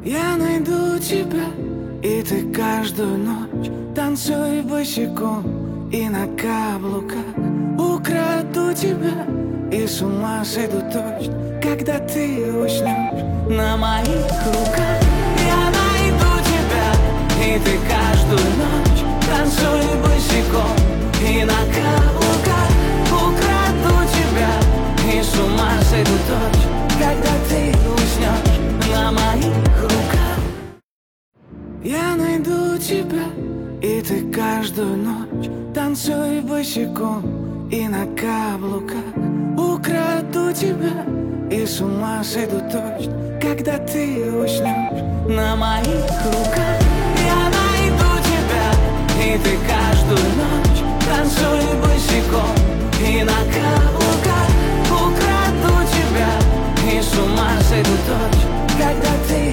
Я найду тебя, и ты каждую ночь танцуй босиком и на каблуках. Украду тебя и с ума сойду точно, когда ты уснешь на моих руках. Я найду тебя, и ты каждую ночь танцуй босиком и на каблуках. Украду тебя и с ума сойду точно, когда ты уснешь на моих руках. Я найду тебя, и ты каждую ночь танцуй босиком и на каблуках. Украду тебя и с ума сойду точно, когда ты уснешь на моих руках. Я найду тебя, и ты каждую ночь танцуй босиком и на каблуках. Украду тебя и с ума сойду точно, когда ты